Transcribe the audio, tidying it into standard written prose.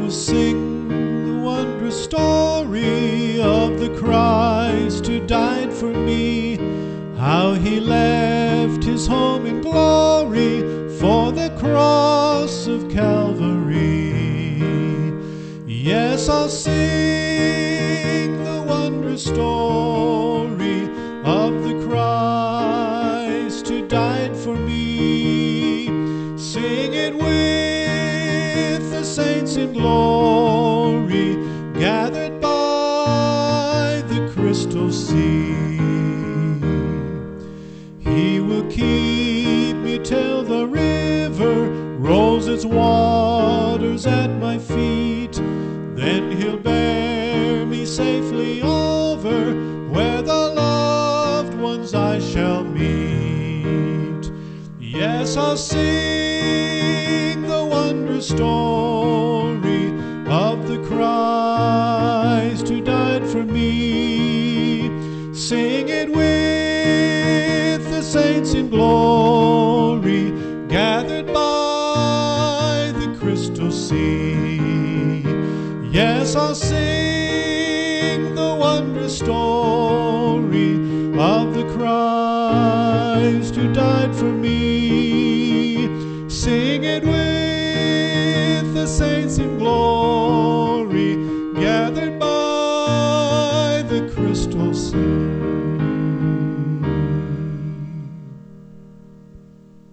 will sing the wondrous story of the Christ who died for me, how he left his home in glory for the cross of Calvary. Yes, I'll sing the wondrous story of the Christ who died for me. Sing it with the saints in glory, gathered by the crystal sea. He will keep me till the river rolls its waters at my feet. Then he'll bear me safely over where the loved ones I shall meet. Yes, I'll sing the wondrous story of the Christ who died for me. Sing it with the saints in glory, gathered by the crystal sea. Yes, I'll sing the wondrous story of the Christ who died for me. Sing it with the saints in glory, gathered by the crystal sea.